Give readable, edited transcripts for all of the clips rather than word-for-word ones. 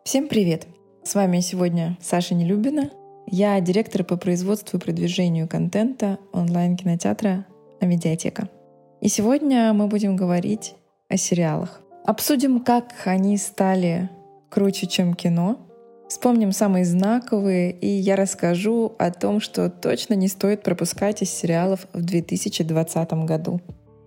Всем привет! С вами сегодня Саша Нелюбина. Я директор по производству и продвижению контента онлайн-кинотеатра «Амедиатека». И сегодня мы будем говорить о сериалах. Обсудим, как они стали круче, чем кино. Вспомним самые знаковые, и я расскажу о том, что точно не стоит пропускать из сериалов в 2020 году.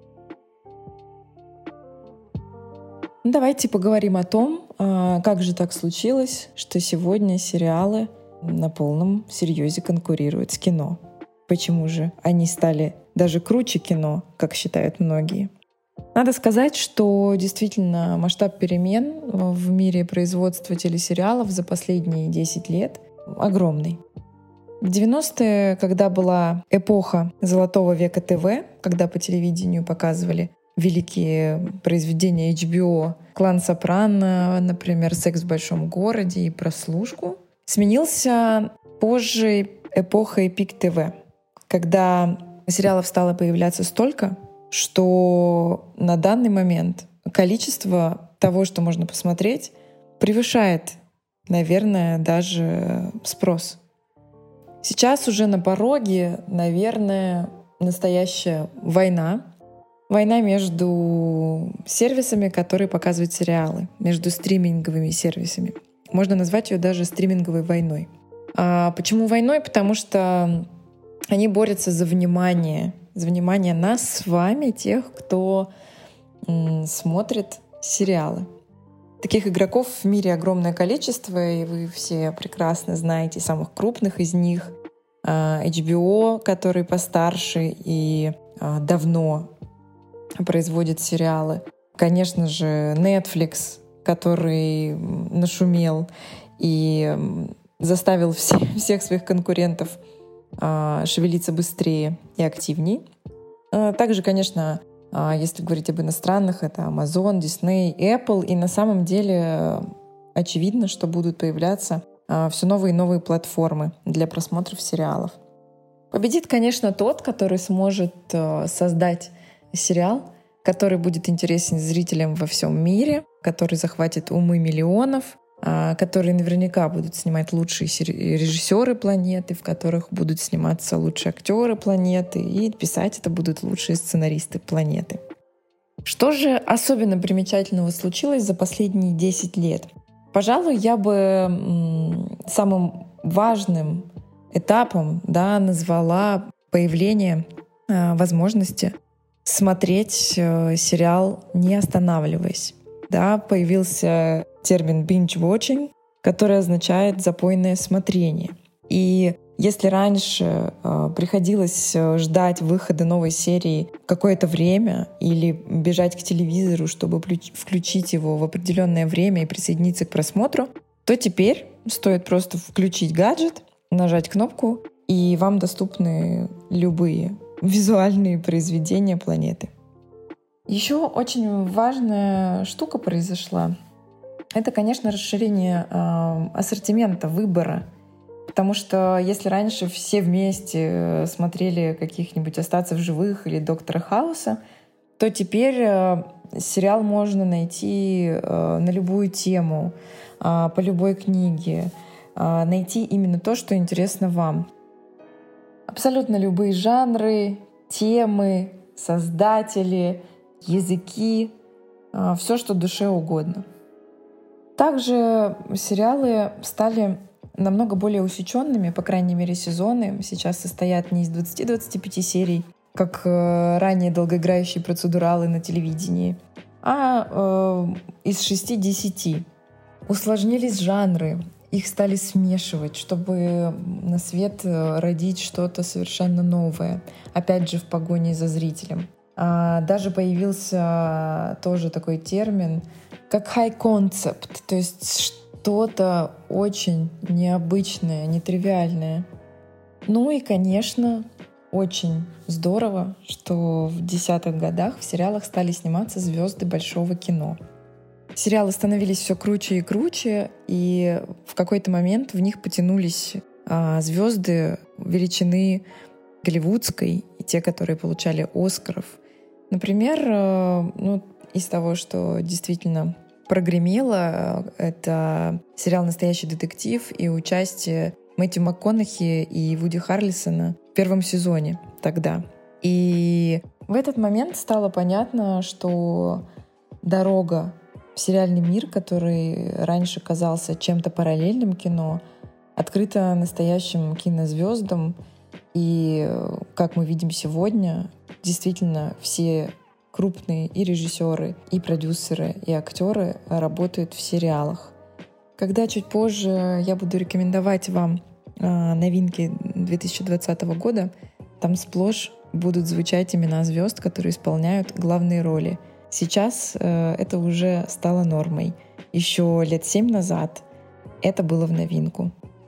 Давайте поговорим о том, как же так случилось, что сегодня сериалы на полном серьезе конкурируют с кино. Почему же они стали даже круче кино, как считают многие? Надо сказать, что действительно масштаб перемен в мире производства телесериалов за последние 10 лет огромный. В 90-е, когда была эпоха золотого века ТВ, когда по телевидению показывали великие произведения HBO, «Клан Сопрано», например, «Секс в большом городе» и «Прослушку», сменился позже эпохой Пик ТВ, когда сериалов стало появляться столько, что на данный момент количество того, что можно посмотреть, превышает, наверное, даже спрос. Сейчас уже на пороге, наверное, настоящая война. Война между сервисами, которые показывают сериалы, между стриминговыми сервисами. Можно назвать ее даже стриминговой войной. А почему войной? Потому что они борются за внимание нас с вами, тех, кто смотрит сериалы. Таких игроков в мире огромное количество, и вы все прекрасно знаете самых крупных из них. HBO, который постарше и давно производит сериалы. Конечно же, Netflix, который нашумел и заставил всех своих конкурентов шевелиться быстрее и активнее. Также, конечно, если говорить об иностранных, это Amazon, Disney, Apple. И на самом деле очевидно, что будут появляться все новые и новые платформы для просмотров сериалов. Победит, конечно, тот, который сможет создать сериал, который будет интересен зрителям во всем мире, который захватит умы миллионов, которые наверняка будут снимать лучшие режиссеры планеты, в которых будут сниматься лучшие актеры планеты, и писать это будут лучшие сценаристы планеты. Что же особенно примечательного случилось за последние 10 лет? Пожалуй, я бы самым важным этапом назвала появление возможности смотреть сериал, не останавливаясь. Появился термин binge-watching, который означает запойное смотрение. И если раньше приходилось ждать выхода новой серии какое-то время или бежать к телевизору, чтобы включить его в определенное время и присоединиться к просмотру, то теперь стоит просто включить гаджет, нажать кнопку, и вам доступны любые визуальные произведения планеты. Еще очень важная штука произошла. Это, конечно, расширение ассортимента, выбора. Потому что если раньше все вместе смотрели каких-нибудь «Остаться в живых» или «Доктора Хауса», то теперь сериал можно найти на любую тему, по любой книге, найти именно то, что интересно вам. Абсолютно любые жанры, темы, создатели, языки, все, что душе угодно. Также сериалы стали намного более усеченными, по крайней мере, сезоны сейчас состоят не из 20-25 серий, как ранее долгоиграющие процедуралы на телевидении, а из 6-10. Усложнились жанры, их стали смешивать, чтобы на свет родить что-то совершенно новое, опять же в погоне за зрителем. Даже появился тоже такой термин, как high concept, то есть что-то очень необычное, нетривиальное. Ну и, конечно, очень здорово, что в 10-х годах в сериалах стали сниматься звезды большого кино. Сериалы становились все круче и круче, и в какой-то момент в них потянулись звезды величины голливудской и те, которые получали Оскаров. Например, из того, что действительно прогремело. Это сериал «Настоящий детектив» и участие Мэтью МакКонахи и Вуди Харрельсона в первом сезоне тогда. И в этот момент стало понятно, что дорога в сериальный мир, который раньше казался чем-то параллельным кино, открыта настоящим кинозвездам. И, как мы видим сегодня, действительно все крупные и режиссеры, и продюсеры, и актеры работают в сериалах. Когда чуть позже я буду рекомендовать вам новинки 2020 года, там сплошь будут звучать имена звезд, которые исполняют главные роли. Сейчас это уже стало нормой. Еще лет 7 назад это было в новинку.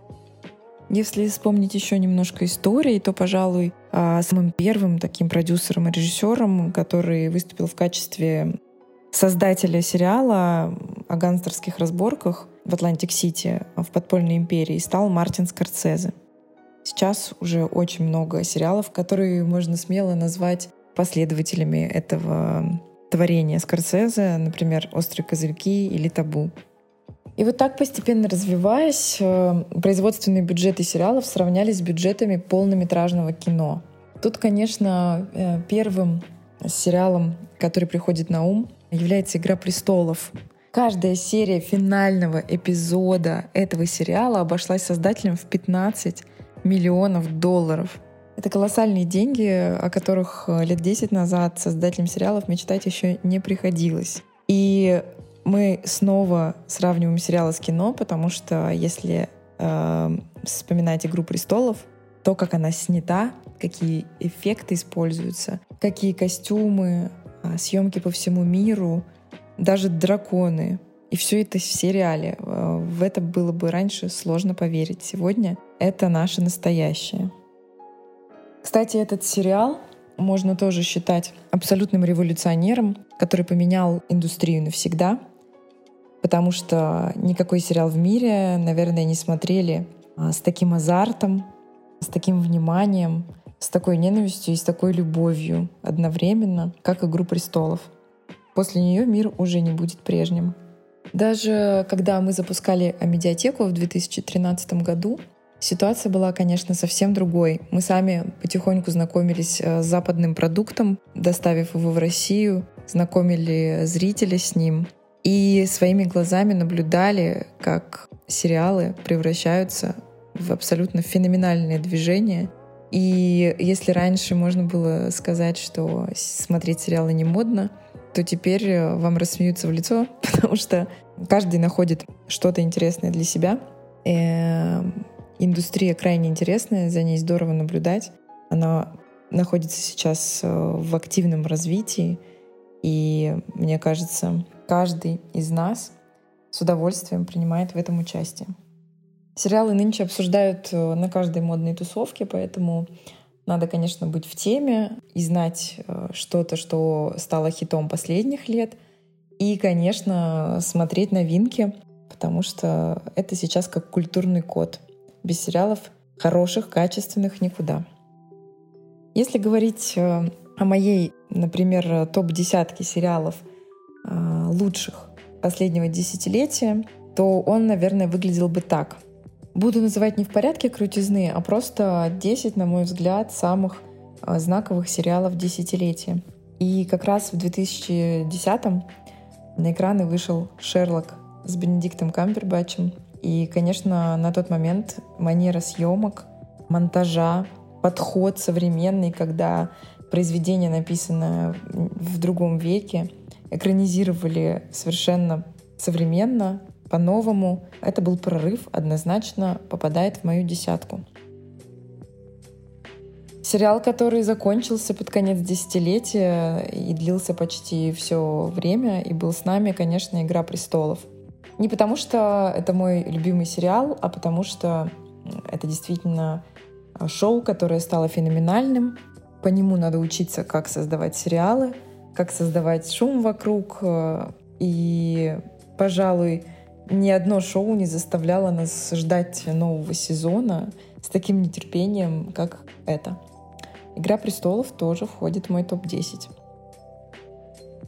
Если вспомнить еще немножко истории, то, пожалуй, самым первым таким продюсером и режиссером, который выступил в качестве создателя сериала о гангстерских разборках в Атлантик-Сити, в подпольной империи, стал Мартин Скорсезе. Сейчас уже очень много сериалов, которые можно смело назвать последователями этого творения Скорсезе, например, «Острые козырьки» или «Табу». И вот так, постепенно развиваясь, производственные бюджеты сериалов сравнялись с бюджетами полнометражного кино. Тут, конечно, первым сериалом, который приходит на ум, является «Игра престолов». Каждая серия финального эпизода этого сериала обошлась создателям в 15 миллионов долларов. Это колоссальные деньги, о которых лет 10 назад создателям сериалов мечтать еще не приходилось. И мы снова сравниваем сериалы с кино, потому что если вспоминать «Игру престолов», то, как она снята, какие эффекты используются, какие костюмы, съемки по всему миру, даже драконы. И все это в сериале. В это было бы раньше сложно поверить. Сегодня это наше настоящее. Кстати, этот сериал можно тоже считать абсолютным революционером, который поменял индустрию навсегда, потому что никакой сериал в мире, наверное, не смотрели с таким азартом, с таким вниманием, с такой ненавистью и с такой любовью одновременно, как «Игру престолов». После нее мир уже не будет прежним. Даже когда мы запускали Амедиатеку в 2013 году, ситуация была, конечно, совсем другой. Мы сами потихоньку знакомились с западным продуктом, доставив его в Россию, знакомили зрителя с ним и своими глазами наблюдали, как сериалы превращаются в абсолютно феноменальное движение. И если раньше можно было сказать, что смотреть сериалы не модно, то теперь вам рассмеются в лицо, потому что каждый находит что-то интересное для себя. Индустрия крайне интересная, за ней здорово наблюдать. Она находится сейчас в активном развитии, и мне кажется, каждый из нас с удовольствием принимает в этом участие. Сериалы нынче обсуждают на каждой модной тусовке, поэтому надо, конечно, быть в теме и знать что-то, что стало хитом последних лет. И, конечно, смотреть новинки, потому что это сейчас как культурный код. Без сериалов хороших, качественных никуда. Если говорить о моей, например, топ-10 сериалов лучших последнего десятилетия, то он, наверное, выглядел бы так. Буду называть не в порядке крутизны, а просто 10, на мой взгляд, самых знаковых сериалов десятилетия. И как раз в 2010-м на экраны вышел «Шерлок» с Бенедиктом Камбербэтчем. И, конечно, на тот момент манера съемок, монтажа, подход современный, когда произведение, написанное в другом веке, экранизировали совершенно современно, по-новому. Это был прорыв, однозначно попадает в мою десятку. Сериал, который закончился под конец десятилетия и длился почти все время, и был с нами, конечно, «Игра престолов». Не потому что это мой любимый сериал, а потому что это действительно шоу, которое стало феноменальным. По нему надо учиться, как создавать сериалы, как создавать шум вокруг. И, пожалуй, ни одно шоу не заставляло нас ждать нового сезона с таким нетерпением, как это. «Игра престолов» тоже входит в мой топ-10.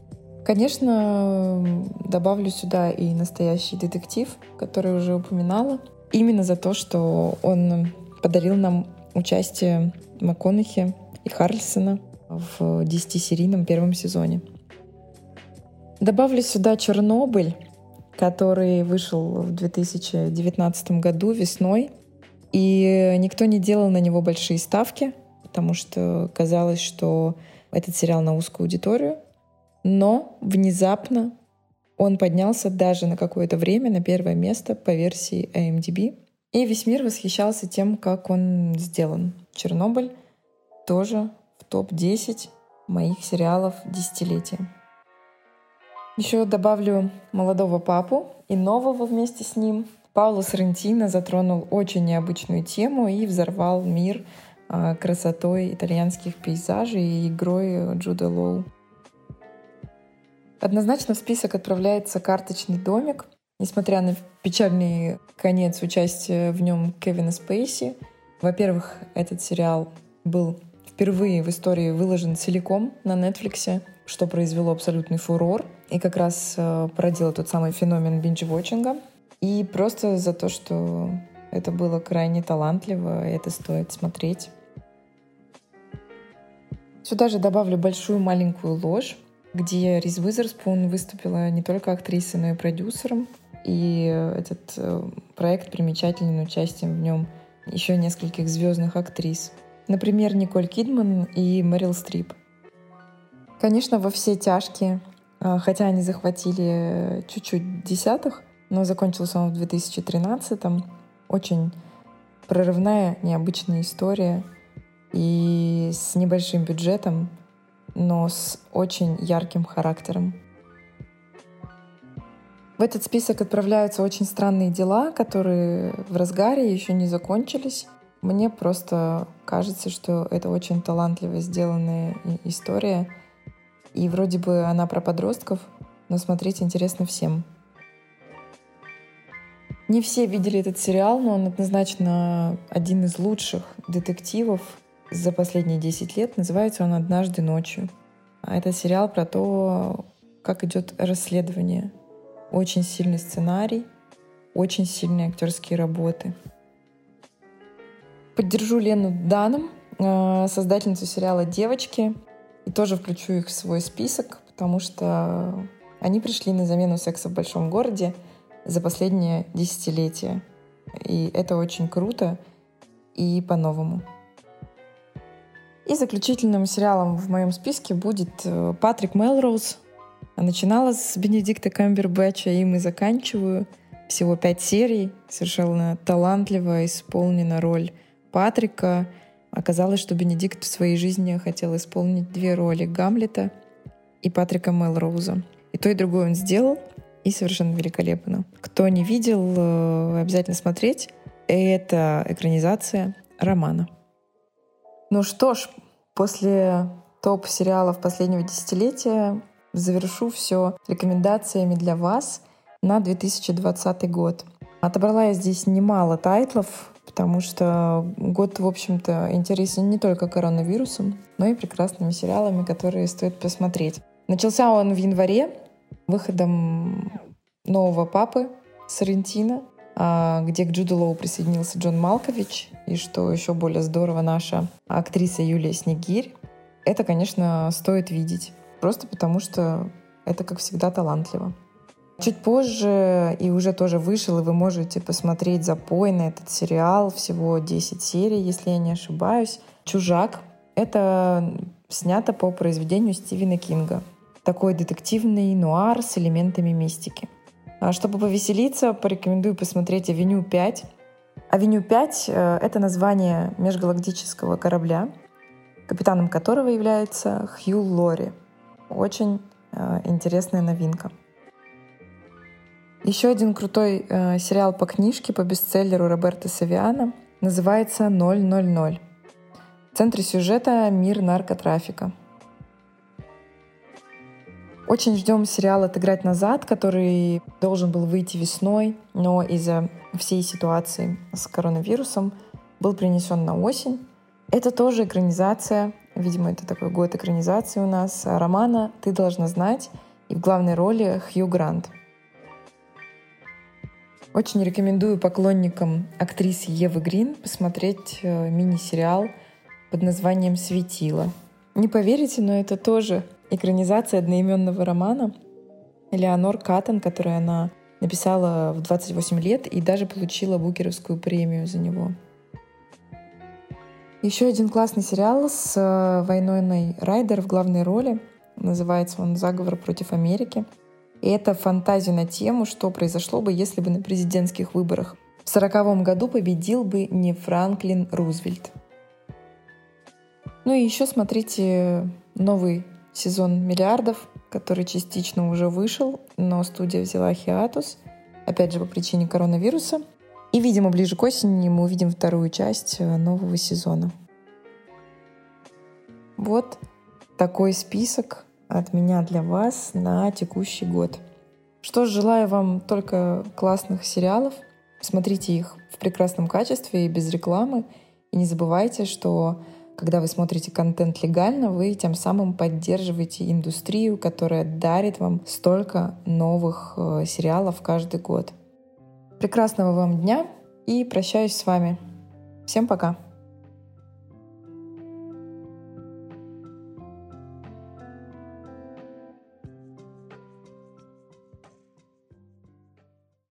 Конечно, добавлю сюда и настоящий детектив, который уже упоминала. Именно за то, что он подарил нам участие МакКонахи и Харлисона в 10-серийном первом сезоне. Добавлю сюда «Чернобыль», который вышел в 2019 году весной. И никто не делал на него большие ставки, потому что казалось, что этот сериал на узкую аудиторию. Но внезапно он поднялся даже на какое-то время на первое место по версии IMDb. И весь мир восхищался тем, как он сделан. «Чернобыль» тоже в топ-10 моих сериалов десятилетия. Еще добавлю «Молодого папу» и нового вместе с ним. Паоло Соррентино затронул очень необычную тему и взорвал мир красотой итальянских пейзажей и игрой Джуда Лоу. Однозначно в список отправляется «Карточный домик». Несмотря на печальный конец участия в нем Кевина Спейси, во-первых, этот сериал был впервые в истории выложен целиком на Netflix, что произвело абсолютный фурор и как раз породило тот самый феномен бинж-вотчинга. И просто за то, что это было крайне талантливо, и это стоит смотреть. Сюда же добавлю «Большую маленькую ложь», где Риз Уизерспун выступила не только актрисой, но и продюсером. И этот проект примечателен участием в нем еще нескольких звездных актрис. Например, Николь Кидман и Мэрил Стрип. Конечно, «Во все тяжкие», хотя они захватили чуть-чуть десятых, но закончился он в 2013-м. Очень прорывная, необычная история и с небольшим бюджетом, но с очень ярким характером. В этот список отправляются «Очень странные дела», которые в разгаре еще не закончились. Мне просто кажется, что это очень талантливо сделанная история. И вроде бы она про подростков, но смотреть интересно всем. Не все видели этот сериал, но он однозначно один из лучших детективов за последние 10 лет. Называется он «Однажды ночью». А это сериал про то, как идет расследование. Очень сильный сценарий, очень сильные актерские работы. Поддержу Лену Данном, создательницу сериала «Девочки», и тоже включу их в свой список, потому что они пришли на замену «Секса в большом городе» за последнее десятилетие. И это очень круто и по-новому. И заключительным сериалом в моем списке будет «Патрик Мелроуз». Начинала с Бенедикта Камбербэтча, им и заканчиваю. Всего 5 серий. Совершенно талантливо исполнена роль Патрика. Оказалось, что Бенедикт в своей жизни хотел исполнить 2 роли — Гамлета и Патрика Мелроуза. И то, и другое он сделал, и совершенно великолепно. Кто не видел, обязательно смотреть. Это экранизация романа. Ну что ж, после топ-сериалов последнего десятилетия завершу все рекомендациями для вас на 2020 год. Отобрала я здесь немало тайтлов, потому что год, в общем-то, интересен не только коронавирусом, но и прекрасными сериалами, которые стоит посмотреть. Начался он в январе выходом «Нового папы» Соррентино, где к Джуду Лоу присоединился Джон Малкович, и, что еще более здорово, наша актриса Юлия Снегирь. Это, конечно, стоит видеть, просто потому что это, как всегда, талантливо. Чуть позже и уже тоже вышел, и вы можете посмотреть запойно этот сериал, всего 10 серий, если я не ошибаюсь. «Чужак». Это снято по произведению Стивена Кинга. Такой детективный нуар с элементами мистики. Чтобы повеселиться, порекомендую посмотреть «Авеню 5». «Авеню 5» — это название межгалактического корабля, капитаном которого является Хью Лори. Очень интересная новинка. Еще один крутой сериал по книжке, по бестселлеру Роберто Савиано, называется «000». В центре сюжета — мир наркотрафика. Очень ждем сериал «Отыграть назад», который должен был выйти весной, но из-за всей ситуации с коронавирусом был перенесен на осень. Это тоже экранизация, видимо, это такой год экранизации у нас, романа «Ты должна знать». И И в главной роли Хью Грант. Очень рекомендую поклонникам актрисы Евы Грин посмотреть мини-сериал под названием «Светило». Не поверите, но это тоже экранизация одноименного романа Элеонор Каттон, который она написала в 28 лет и даже получила Букеровскую премию за него. Еще один классный сериал с Вайноной Райдер в главной роли. Называется он «Заговор против Америки». И это фантазия на тему, что произошло бы, если бы на президентских выборах в 1940 году победил бы не Франклин Рузвельт. Ну и еще смотрите новый сезон «Миллиардов», который частично уже вышел, но студия взяла хиатус, опять же по причине коронавируса. И, видимо, ближе к осени мы увидим вторую часть нового сезона. Вот такой список от меня для вас на текущий год. Что ж, желаю вам только классных сериалов. Смотрите их в прекрасном качестве и без рекламы. И не забывайте, что когда вы смотрите контент легально, вы тем самым поддерживаете индустрию, которая дарит вам столько новых сериалов каждый год. Прекрасного вам дня и прощаюсь с вами. Всем пока!